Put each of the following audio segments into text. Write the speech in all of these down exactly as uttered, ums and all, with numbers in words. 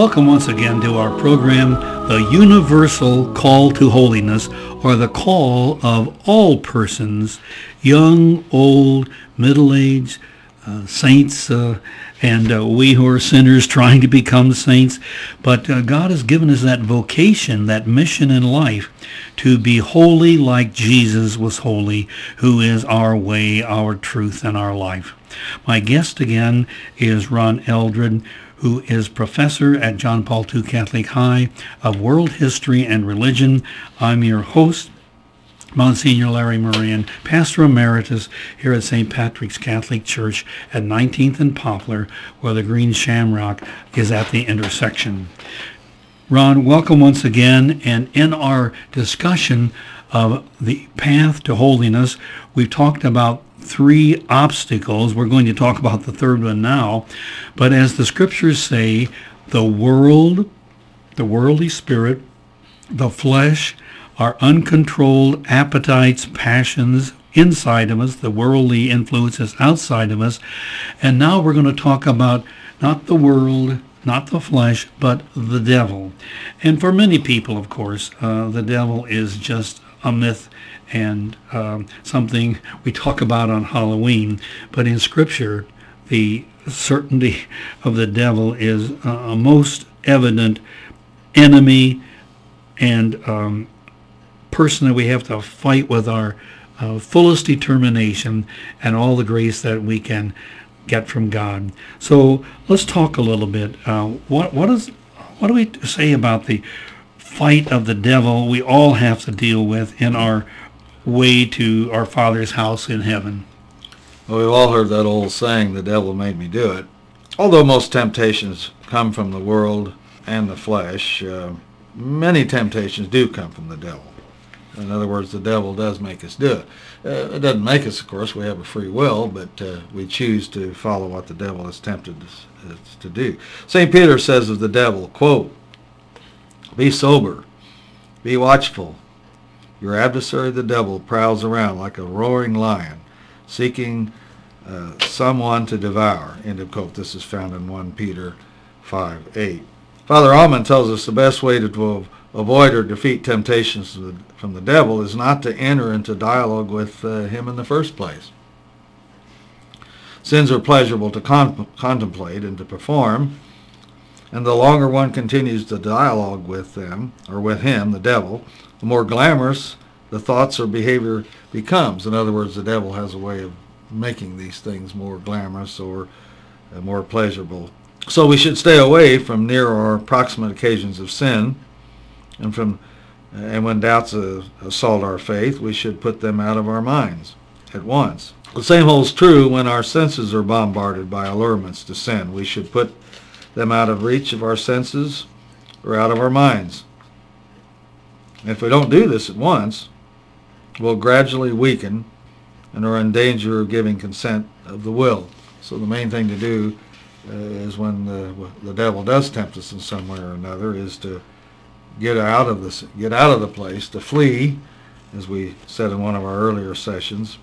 Welcome once again to our program, The Universal Call to Holiness, or the call of all persons, young, old, middle-aged, uh, saints, uh, and uh, we who are sinners trying to become saints. But uh, God has given us that vocation, that mission in life, to be holy like Jesus was holy, who is our way, our truth, and our life. My guest again is Ron Eldred, who is professor at John Paul the Second Catholic High of World History and Religion. I'm your host, Monsignor Larry Moran, Pastor Emeritus here at Saint Patrick's Catholic Church at nineteenth and Poplar, where the Green Shamrock is at the intersection. Ron, welcome once again, and in our discussion of the path to holiness, we've talked about three obstacles. We're going to talk about the third one now. But as the scriptures say, the world, the worldly spirit, the flesh, our uncontrolled appetites, passions inside of us, the worldly influences outside of us. And now we're going to talk about not the world, not the flesh, but the devil. And for many people, of course, uh, the devil is just a myth and um, something we talk about on Halloween. But in Scripture, the certainty of the devil is a most evident enemy and um, person that we have to fight with our uh, fullest determination and all the grace that we can get from God. So let's talk a little bit. Uh, what what is what do we say about the fight of the devil we all have to deal with in our way to our Father's house in heaven? Well, we've all heard that old saying, the devil made me do it. Although most temptations come from the world and the flesh, uh, many temptations do come from the devil. In other words, the devil does make us do it. Uh, it doesn't make us, of course. We have a free will, but uh, we choose to follow what the devil has tempted us, us to do. Saint Peter says of the devil, quote, "Be sober, be watchful. Your adversary, the devil, prowls around like a roaring lion, seeking uh, someone to devour." End of quote. This is found in First Peter five eight. Father Alman tells us the best way to, to avoid or defeat temptations from the devil is not to enter into dialogue with uh, him in the first place. Sins are pleasurable to con- contemplate and to perform, and the longer one continues to dialogue with them, or with him, the devil, the more glamorous the thoughts or behavior becomes. In other words, the devil has a way of making these things more glamorous or uh, more pleasurable. So we should stay away from near or proximate occasions of sin, and from uh, and when doubts uh, assault our faith, we should put them out of our minds at once. The same holds true when our senses are bombarded by allurements to sin. We should put them out of reach of our senses or out of our minds. And if we don't do this at once, we'll gradually weaken and are in danger of giving consent of the will. So the main thing to do uh, is when the, the devil does tempt us in some way or another is to get out of this, get out of the place, to flee, as we said in one of our earlier sessions,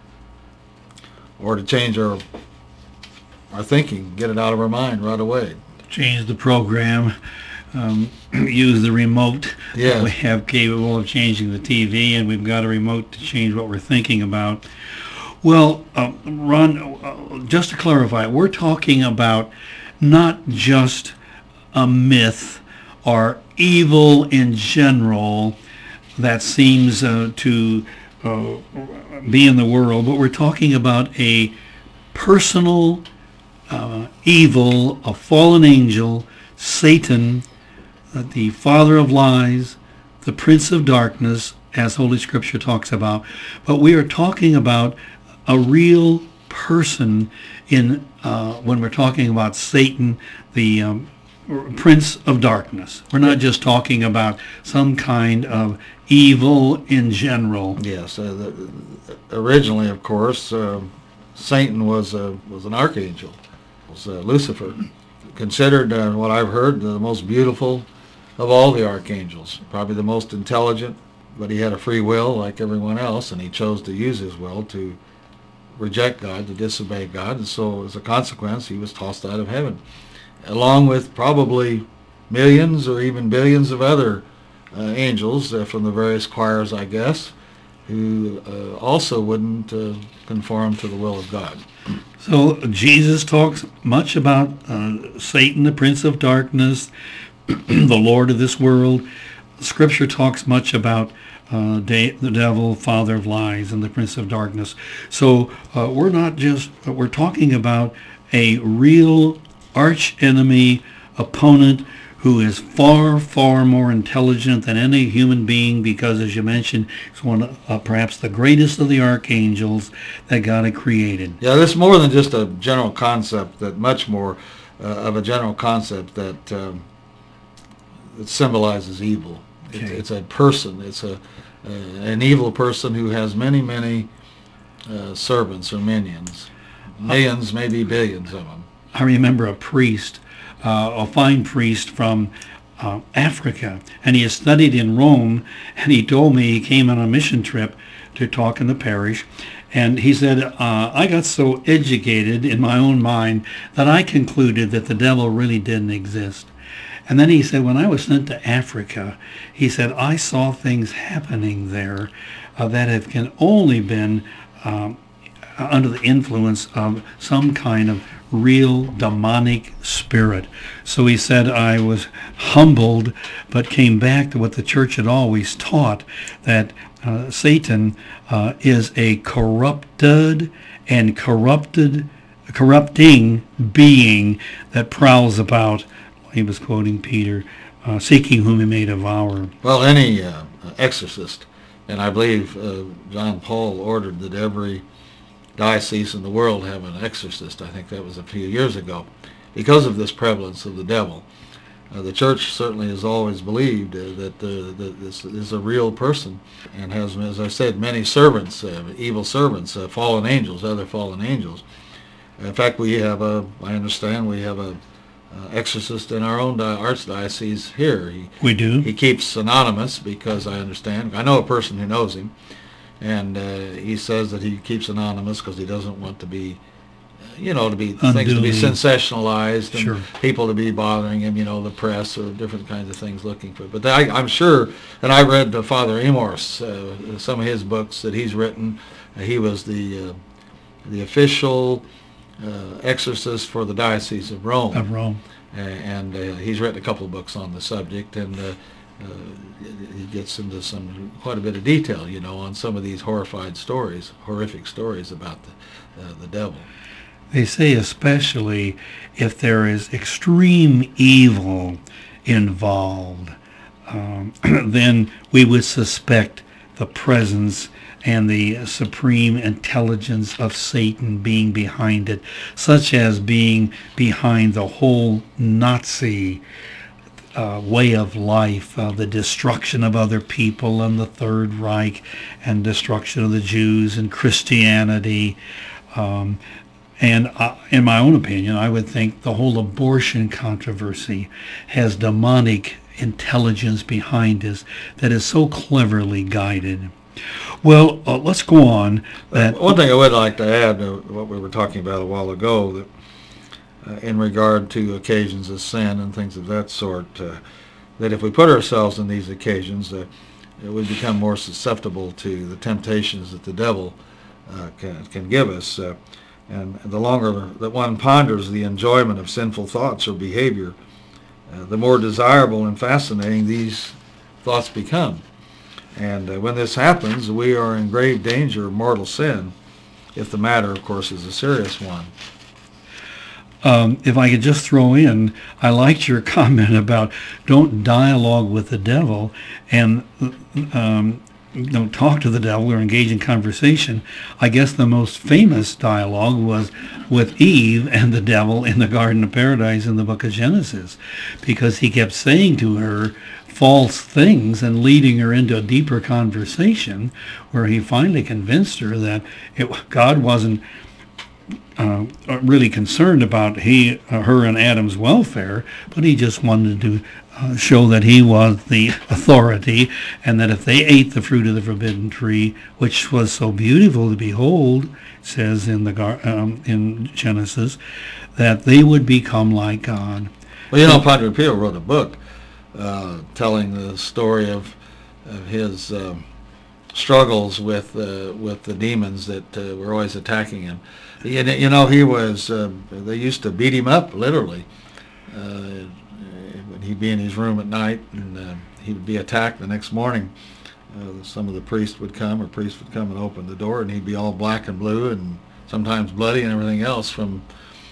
or to change our our thinking, get it out of our mind right away. Change the program. Um, use the remote Yes. that we have capable of changing the T V, and we've got a remote to change what we're thinking about. Well, uh, Ron, uh, just to clarify, we're talking about not just a myth or evil in general that seems uh, to uh, be in the world, but we're talking about a personal uh, evil, a fallen angel, Satan, uh, the father of lies, the prince of darkness, as Holy Scripture talks about. But we are talking about a real person in uh, when we're talking about Satan, the um, prince of darkness. We're not just talking about some kind of evil in general. Yes. Uh, the, originally, of course, uh, Satan was a, was an archangel. It was uh, Lucifer, considered uh, what I've heard the most beautiful of all the archangels, probably the most intelligent, but he had a free will like everyone else, and he chose to use his will to reject God, to disobey God, and so as a consequence he was tossed out of heaven, along with probably millions or even billions of other uh, angels uh, from the various choirs, I guess, who uh, also wouldn't uh, conform to the will of God. So Jesus talks much about uh, Satan, the prince of darkness, the lord of this world. Scripture talks much about uh, de- the devil, father of lies, and the prince of darkness. So uh, we're not just, we're talking about a real arch enemy opponent who is far, far more intelligent than any human being, because, as you mentioned, he's one of uh, perhaps the greatest of the archangels that God had created. Yeah, this is more than just a general concept, that much more uh, of a general concept that, um, that symbolizes evil. Okay. It, it's a person. It's a uh, an evil person who has many, many uh, servants or minions. Millions, maybe billions of them. I remember a priest, uh, a fine priest from uh, Africa, and he had studied in Rome, and he told me he came on a mission trip to talk in the parish, and he said, uh, I got so educated in my own mind that I concluded that the devil really didn't exist. And then he said, when I was sent to Africa, he said, I saw things happening there uh, that have can only been um, under the influence of some kind of real demonic spirit. So he said, I was humbled, but came back to what the church had always taught, that uh, Satan uh, is a corrupted and corrupted, corrupting being that prowls about. He was quoting Peter, uh, seeking whom he may devour. Well, any uh, exorcist, and I believe uh, John Paul ordered that every diocese in the world have an exorcist. I think that was a few years ago, because of this prevalence of the devil. Uh, the church certainly has always believed uh, that, uh, that this is a real person and has, as I said, many servants, uh, evil servants, uh, fallen angels, other fallen angels. In fact, we have a, I understand we have a uh, exorcist in our own di- archdiocese here. He, We do. He keeps anonymous because I understand, I know a person who knows him, and uh, he says that he keeps anonymous because he doesn't want to be, you know, to be things to be Unduly. sensationalized and Sure. people to be bothering him, you know, the press or different kinds of things looking for it. But I, I'm sure, and I read uh, Father Amorse, uh, some of his books that he's written. Uh, he was the uh, the official uh, exorcist for the Diocese of Rome, Of Rome. uh, and uh, he's written a couple of books on the subject, and uh, uh, he gets into some quite a bit of detail, you know, on some of these horrified stories, horrific stories about the uh, the devil. They say especially if there is extreme evil involved, um, then we would suspect the presence and the supreme intelligence of Satan being behind it, such as being behind the whole Nazi uh, way of life, uh, the destruction of other people and the Third Reich, and destruction of the Jews and Christianity. Um, And uh, in my own opinion, I would think the whole abortion controversy has demonic intelligence behind us that is so cleverly guided. Well, uh, let's go on. That One thing I would like to add to what we were talking about a while ago, that uh, in regard to occasions of sin and things of that sort, uh, that if we put ourselves in these occasions, uh, we become more susceptible to the temptations that the devil uh, can, can give us. Uh, And the longer that one ponders the enjoyment of sinful thoughts or behavior, uh, the more desirable and fascinating these thoughts become. And uh, when this happens, we are in grave danger of mortal sin, if the matter, of course, is a serious one. Um, if I could just throw in, I liked your comment about don't dialogue with the devil and um, don't talk to the devil or engage in conversation. I guess the most famous dialogue was with Eve and the devil in the Garden of Paradise in the book of Genesis, because he kept saying to her false things and leading her into a deeper conversation where he finally convinced her that it, God wasn't uh, really concerned about he, uh, her and Adam's welfare, but he just wanted to Uh, show that he was the authority, and that if they ate the fruit of the forbidden tree, which was so beautiful to behold, says in the gar- um, in Genesis, that they would become like God. Well, you know, Padre Pio wrote a book uh, telling the story of, of his um, struggles with uh, with the demons that uh, were always attacking him. You, you know, he was, uh, they used to beat him up, literally. Uh, when he'd be in his room at night, and uh, he would be attacked the next morning. Uh, some of the priests would come, or priests would come and open the door, and he'd be all black and blue and sometimes bloody and everything else from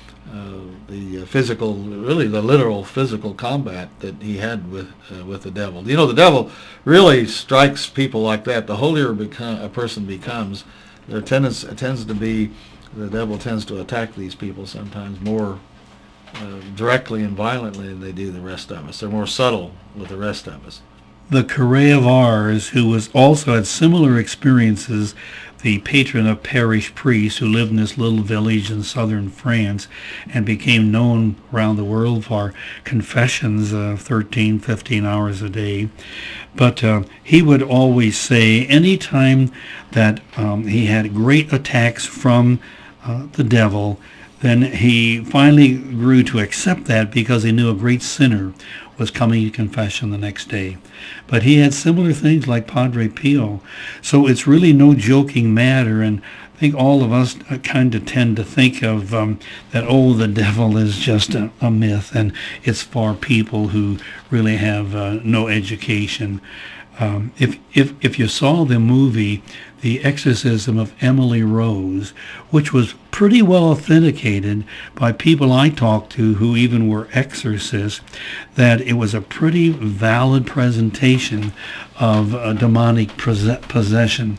uh, the physical, really the literal physical combat that he had with uh, with the devil. You know, the devil really strikes people like that. The holier become, a person becomes, there tends, tends to be, the devil tends to attack these people sometimes more uh, directly and violently than they do the rest of us. They're more subtle with the rest of us. The curé of Ars, who was also had similar experiences, the patron of parish priests who lived in this little village in southern France and became known around the world for confessions uh, thirteen, fifteen hours a day. But uh, he would always say any time that um, he had great attacks from uh, the devil, then he finally grew to accept that because he knew a great sinner was coming to confession the next day. But he had similar things like Padre Pio. So it's really no joking matter, and I think all of us kind of tend to think of um, that, oh, the devil is just a, a myth, and it's for people who really have uh, no education. Um, if, if, if you saw the movie The Exorcism of Emily Rose, which was pretty well authenticated by people I talked to who even were exorcists, that it was a pretty valid presentation of a demonic possession.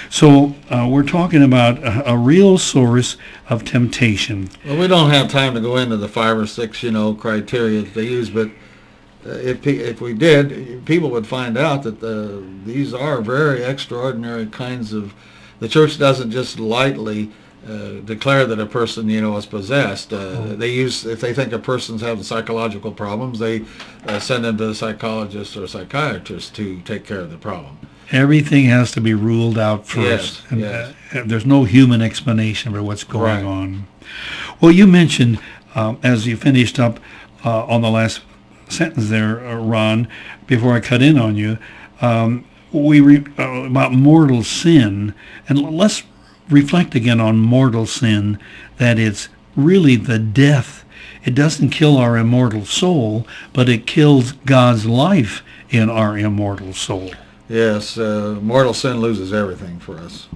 So uh, we're talking about a, a real source of temptation. Well, we don't have time to go into the five or six, you know, criteria that they use, but Uh, if if we did, people would find out that the, these are very extraordinary kinds of. The church doesn't just lightly uh, declare that a person, you know, is possessed. Uh, oh. They use, if they think a person's having psychological problems, they uh, send them to a psychologist or a psychiatrist to take care of the problem. Everything has to be ruled out first. Yes, and, yes. Uh, there's no human explanation for what's going right. on. Well, you mentioned um, as you finished up uh, on the last sentence there, uh, Ron, before I cut in on you, um, we re, uh, about mortal sin, and let's reflect again on mortal sin, that it's really the death. It doesn't kill our immortal soul, but it kills God's life in our immortal soul. Yes, uh, mortal sin loses everything for us.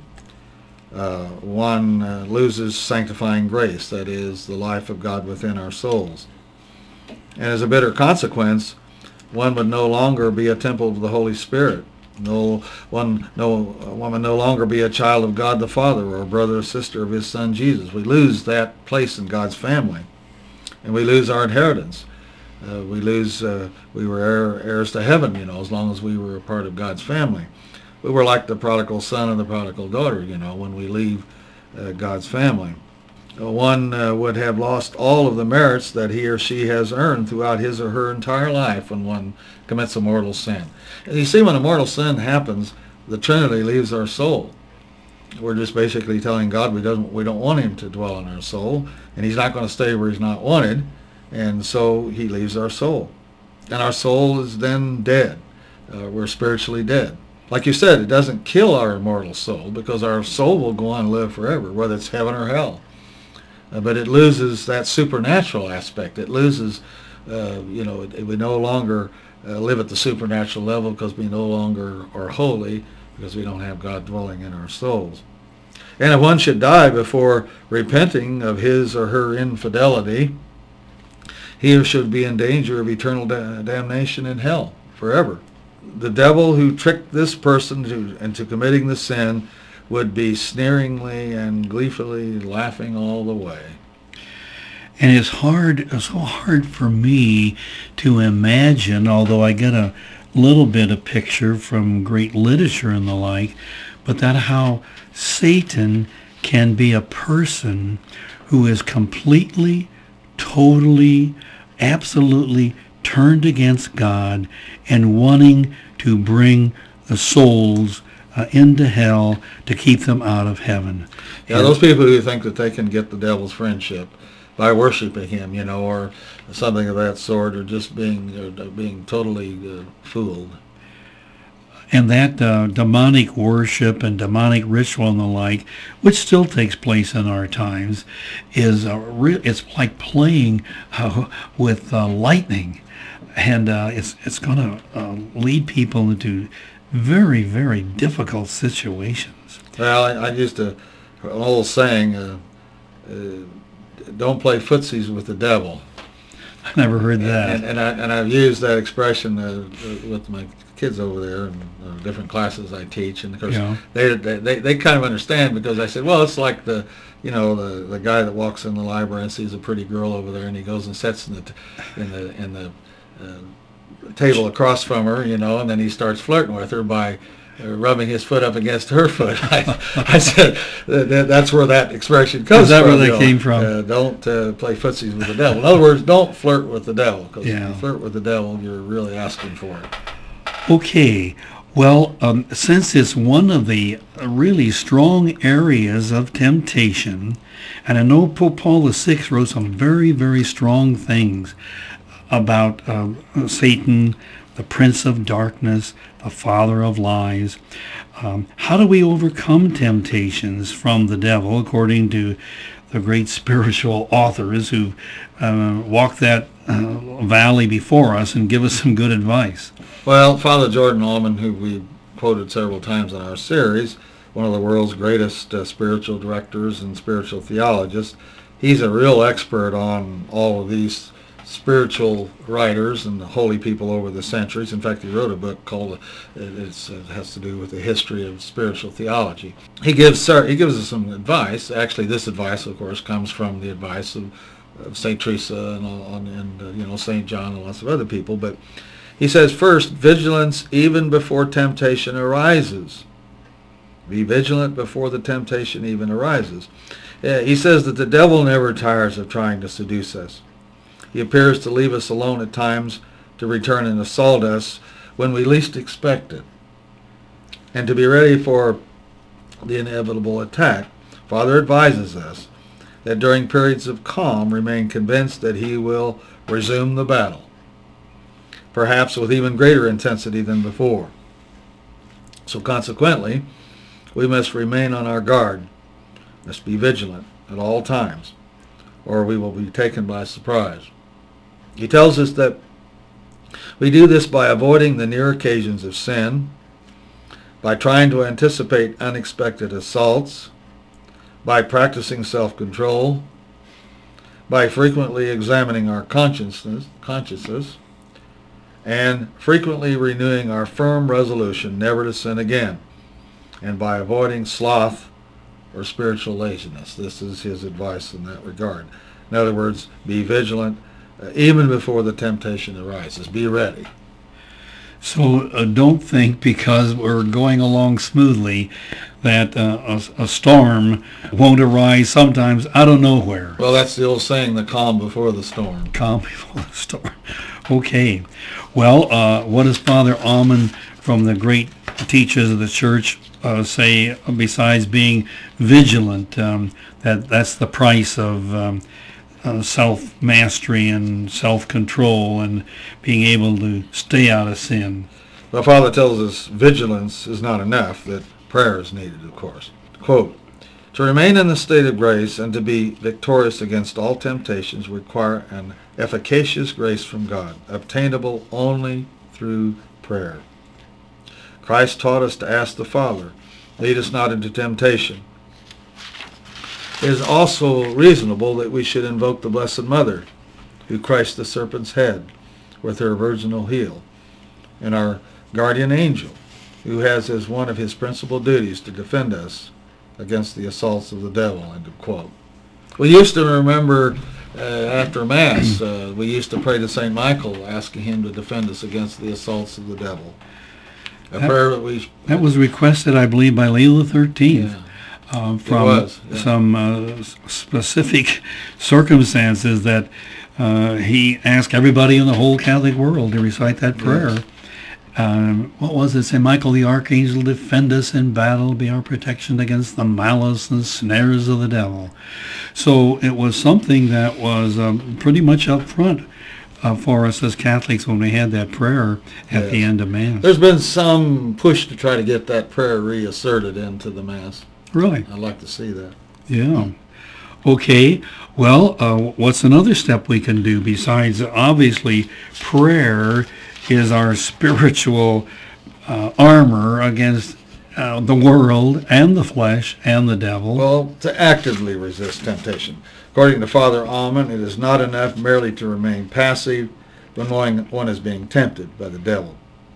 Uh, one uh, loses sanctifying grace, that is, the life of God within our souls. And as a bitter consequence, one would no longer be a temple of the Holy Spirit. No one, no one would no longer be a child of God the Father or a brother or sister of His Son Jesus. We lose that place in God's family, and we lose our inheritance. Uh, we lose. Uh, we were heir, heirs to heaven, you know, as long as we were a part of God's family. We were like the prodigal son and the prodigal daughter, you know, when we leave uh, God's family. One uh, would have lost all of the merits that he or she has earned throughout his or her entire life when one commits a mortal sin. And you see, when a mortal sin happens, the Trinity leaves our soul. We're just basically telling God we don't we don't want Him to dwell in our soul, and He's not going to stay where He's not wanted, and so He leaves our soul, and our soul is then dead. Uh, we're spiritually dead. Like you said, it doesn't kill our immortal soul because our soul will go on and live forever, whether it's heaven or hell. Uh, but it loses that supernatural aspect. It loses, uh, you know, it, it, we no longer uh, live at the supernatural level because we no longer are holy because we don't have God dwelling in our souls. And if one should die before repenting of his or her infidelity, he should be in danger of eternal da- damnation in hell forever. The devil who tricked this person to, into committing the sin would be sneeringly and gleefully laughing all the way. And it's hard, it's so hard for me to imagine, although I get a little bit of picture from great literature and the like, but that how Satan can be a person who is completely, totally, absolutely turned against God and wanting to bring the souls Uh, into hell to keep them out of heaven. Yeah, and those people who think that they can get the devil's friendship by worshiping him, you know, or something of that sort, or just being uh, being totally uh, fooled. And that uh, demonic worship and demonic ritual and the like, which still takes place in our times, is a re- it's like playing uh, with uh, lightning, and uh, it's it's going to uh, lead people into very very difficult situations. Well, I, I used to an old saying, uh, uh, "Don't play footsies with the devil." I never heard that. And, and, I, and I've used that expression uh, with my kids over there and uh, different classes I teach, and of course Yeah. they, they they kind of understand, because I said, well, it's like the you know the, the guy that walks in the library and sees a pretty girl over there, and he goes and sits in the t- in the in the uh, table across from her, you know, and then he starts flirting with her by uh, rubbing his foot up against her foot. I, I said that, that's where that expression comes from. Is that from, where that you know, came from? Uh, don't uh, play footsies with the devil. In other words, don't flirt with the devil, because Yeah. if you flirt with the devil, you're really asking for it. Okay, well, um, since it's one of the really strong areas of temptation, and I know Pope Paul the Sixth wrote some very, very strong things about uh, Satan, the prince of darkness, the father of lies. Um, how do we overcome temptations from the devil, according to the great spiritual authors who uh, walked that uh, valley before us and give us some good advice? Well, Father Jordan Allman, who we quoted several times in our series, one of the world's greatest uh, spiritual directors and spiritual theologians, he's a real expert on all of these spiritual writers and the holy people over the centuries. In fact, he wrote a book called, uh, it's, it has to do with the history of spiritual theology. He gives he gives us some advice. Actually, this advice, of course, comes from the advice of, of Saint Teresa and, all, and uh, you know Saint John and lots of other people. But he says, first, vigilance even before temptation arises. Be vigilant before the temptation even arises. Uh, he says that the devil never tires of trying to seduce us. He appears to leave us alone at times, to return and assault us when we least expect it, and to be ready for the inevitable attack. Father advises us that during periods of calm, remain convinced that he will resume the battle, perhaps with even greater intensity than before. So consequently, we must remain on our guard, must be vigilant at all times, or we will be taken by surprise. He tells us that we do this by avoiding the near occasions of sin, by trying to anticipate unexpected assaults, by practicing self-control, by frequently examining our consciousness, consciousness, and frequently renewing our firm resolution never to sin again, and by avoiding sloth or spiritual laziness. This is his advice in that regard. In other words, be vigilant uh, even before the temptation arises. Be ready. So uh, don't think because we're going along smoothly that uh, a, a storm won't arise sometimes out of nowhere. Well, that's the old saying, the calm before the storm. Calm before the storm. Okay. Well, uh, what does Father Allman from the great teachers of the church uh, say besides being vigilant? Um, that that's the price of um, uh, self-mastery and self-control and being able to stay out of sin. Well, Father tells us vigilance is not enough, that prayer is needed, of course. Quote, to remain in the state of grace and to be victorious against all temptations require an efficacious grace from God, obtainable only through prayer. Christ taught us to ask the Father, lead us not into temptation. It is also reasonable that we should invoke the Blessed Mother, who crushed the serpent's head with her virginal heel, and our guardian angel, who has as one of his principal duties to defend us against the assaults of the devil, end of quote. We used to remember uh, after Mass, uh, we used to pray to Saint Michael, asking him to defend us against the assaults of the devil. A that, prayer that we... That was requested, I believe, by Leo the thirteenth. Yeah. Uh, from was, yeah. some uh, specific circumstances that uh, he asked everybody in the whole Catholic world to recite that prayer. Yes. Um, what was it? Say, Michael the Archangel, defend us in battle, be our protection against the malice and snares of the devil. So it was something that was um, pretty much up front uh, for us as Catholics when we had that prayer at Yes. the end of Mass. There's been some push to try to get that prayer reasserted into the Mass. Really? I'd like to see that. Yeah. Okay. Well, uh, what's another step we can do besides obviously prayer is our spiritual uh, armor against uh, the world and the flesh and the devil? Well, to actively resist temptation. According to Father Alman, it is not enough merely to remain passive when one is being tempted by the devil.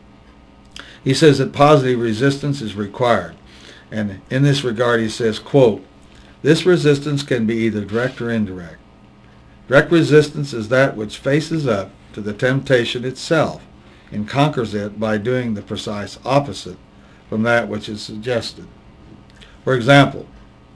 He says that positive resistance is required. And in this regard, he says, quote, "This resistance can be either direct or indirect. Direct resistance is that which faces up to the temptation itself and conquers it by doing the precise opposite from that which is suggested. For example,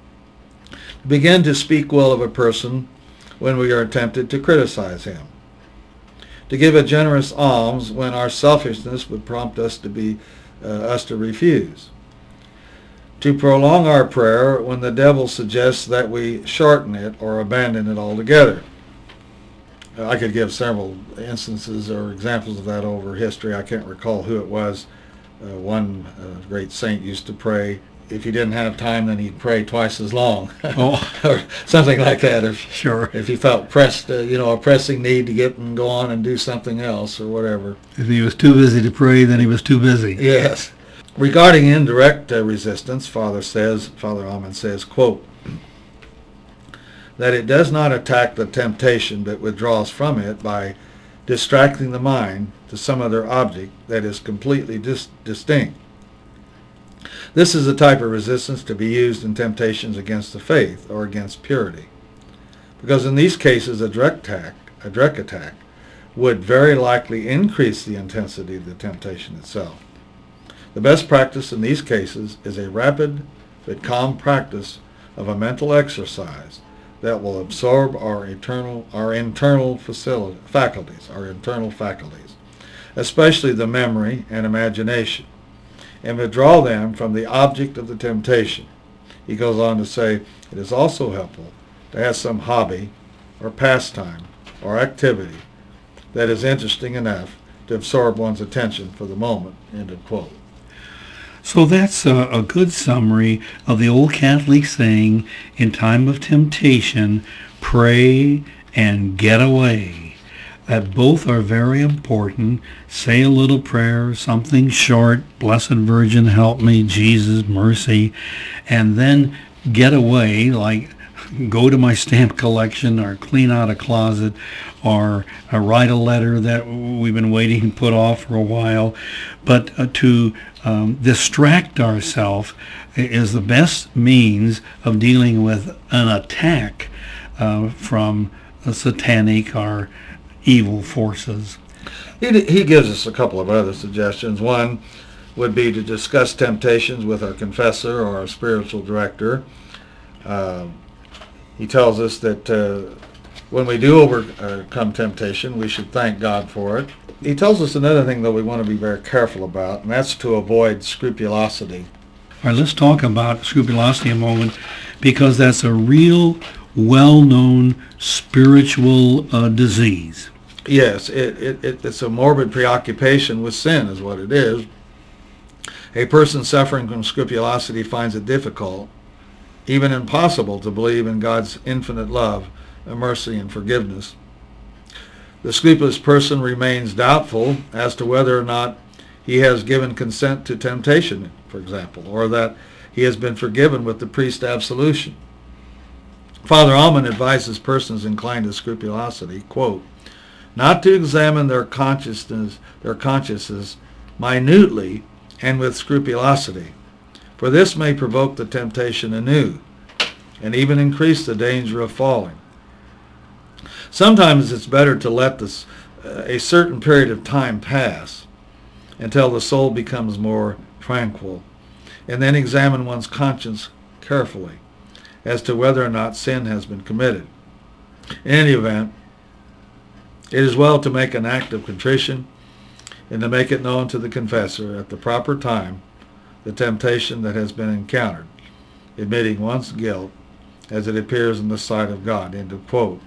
to begin to speak well of a person when we are tempted to criticize him. To give a generous alms when our selfishness would prompt us to be uh, us to refuse. To prolong our prayer when the devil suggests that we shorten it or abandon it altogether." I could give several instances or examples of that over history. I can't recall who it was. Uh, one uh, great saint used to pray, if he didn't have time, then he'd pray twice as long. Oh. Or something like that. Or Sure. if he felt pressed, uh, you know, a pressing need to get and go on and do something else or whatever. If he was too busy to pray, then he was too busy. Yes. Regarding indirect uh, resistance, Father says, Father Alman says, quote, "that it does not attack the temptation but withdraws from it by distracting the mind to some other object that is completely dis- distinct. This is a type of resistance to be used in temptations against the faith or against purity, because in these cases a direct attack, a direct attack would very likely increase the intensity of the temptation itself. The best practice in these cases is a rapid but calm practice of a mental exercise that will absorb our eternal, our internal facility, faculties, our internal faculties, especially the memory and imagination, and withdraw them from the object of the temptation." He goes on to say, "It is also helpful to have some hobby or pastime or activity that is interesting enough to absorb one's attention for the moment." End of quote. So that's a, a good summary of the old Catholic saying, in time of temptation, pray and get away. That both are very important. Say a little prayer, something short, Blessed Virgin, help me, Jesus, mercy, and then get away, like go to my stamp collection or clean out a closet or uh, write a letter that we've been waiting to put off for a while. But uh, to um, distract ourselves is the best means of dealing with an attack uh, from a satanic or evil forces. He, he gives us a couple of other suggestions. One would be to discuss temptations with our confessor or our spiritual director. Uh, he tells us that uh, when we do overcome temptation, we should thank God for it. He tells us another thing, though, we want to be very careful about, and that's to avoid scrupulosity. All right, let's talk about scrupulosity a moment, because that's a real, well-known spiritual uh, disease. Yes, it, it, it, it's a morbid preoccupation with sin is what it is. A person suffering from scrupulosity finds it difficult, even impossible, to believe in God's infinite love, mercy, and forgiveness. The scrupulous person remains doubtful as to whether or not he has given consent to temptation, for example, or that he has been forgiven with the priest absolution. Father Alman advises persons inclined to scrupulosity, quote, not to examine their consciousness, their consciences minutely and with scrupulosity, for this may provoke the temptation anew and even increase the danger of falling. Sometimes it's better to let this, uh, a certain period of time pass until the soul becomes more tranquil, and then examine one's conscience carefully as to whether or not sin has been committed. In any event, it is well to make an act of contrition and to make it known to the confessor at the proper time the temptation that has been encountered, admitting one's guilt as it appears in the sight of God. End of quote.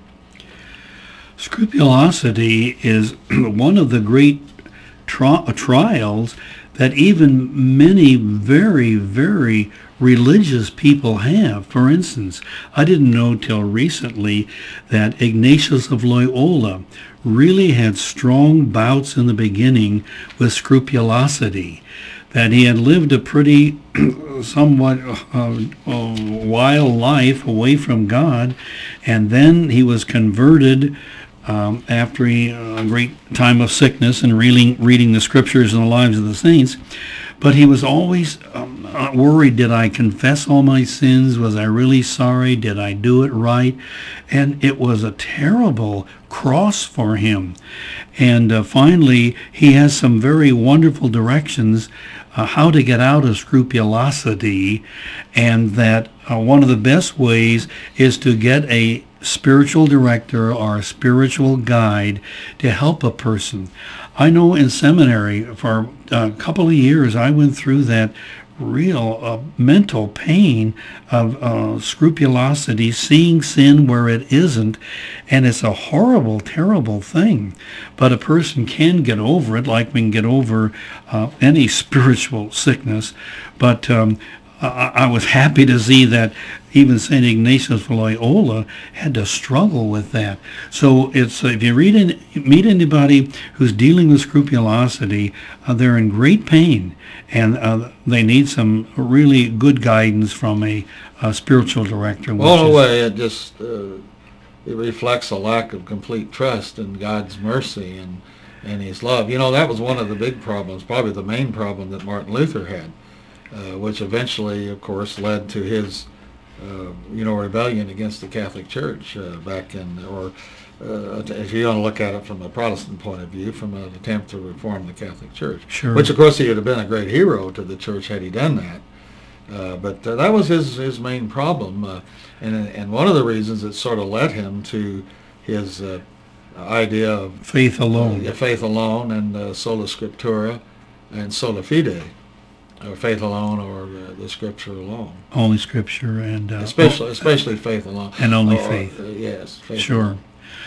Scrupulosity is one of the great tri- trials that even many very, very religious people have. For instance, I didn't know till recently that Ignatius of Loyola really had strong bouts in the beginning with scrupulosity, that he had lived a pretty somewhat uh, uh, wild life away from God, and then he was converted um, after he, uh, a great time of sickness and reading, reading the scriptures and the lives of the saints. But he was always um, worried, did I confess all my sins? Was I really sorry? Did I do it right? And it was a terrible cross for him. And uh, finally, he has some very wonderful directions uh, how to get out of scrupulosity, and that uh, one of the best ways is to get a spiritual director or a spiritual guide to help a person. I know in seminary for a couple of years I went through that real uh, mental pain of uh, scrupulosity, seeing sin where it isn't, and it's a horrible, terrible thing. But a person can get over it, like we can get over uh, any spiritual sickness. But um, I, I was happy to see that even Saint Ignatius of Loyola had to struggle with that. So it's uh, if you read in, meet anybody who's dealing with scrupulosity, uh, they're in great pain, and uh, they need some really good guidance from a, a spiritual director. Well, in a way, it just uh, it reflects a lack of complete trust in God's mercy and and His love. You know, that was one of the big problems, probably the main problem that Martin Luther had, uh, which eventually, of course, led to his Uh, you know, rebellion against the Catholic Church uh, back in, or uh, if you want to look at it from a Protestant point of view, from an attempt to reform the Catholic Church. Sure. Which, of course, he would have been a great hero to the Church had he done that. Uh, but uh, that was his, his main problem, uh, and and one of the reasons it sort of led him to his uh, idea of faith alone, uh, faith alone, and uh, sola scriptura, and sola fide. Or faith alone, or uh, the Scripture alone. Only Scripture, and uh, especially especially faith alone. And only or, faith. Uh, yes. Faith sure. Alone.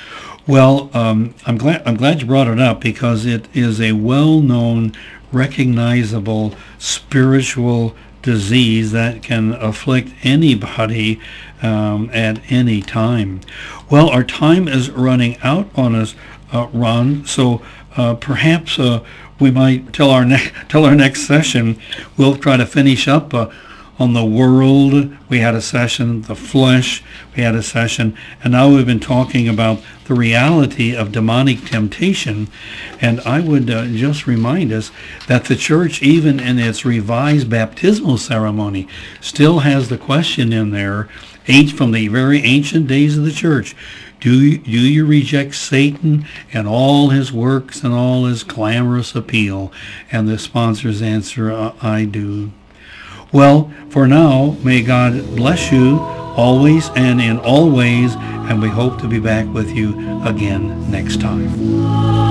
Well, um, I'm glad I'm glad you brought it up, because it is a well-known, recognizable spiritual disease that can afflict anybody um, at any time. Well, our time is running out on us, uh, Ron. So uh, perhaps. Uh, We might tell our next till our next session. We'll try to finish up uh, on the world. We had a session, the flesh. We had a session, and now we've been talking about the reality of demonic temptation. And I would uh, just remind us that the Church, even in its revised baptismal ceremony, still has the question in there, from the very ancient days of the Church. Do you, do you reject Satan and all his works and all his clamorous appeal? And the sponsors answer, uh, I do. Well, for now, may God bless you always and in all ways, and we hope to be back with you again next time.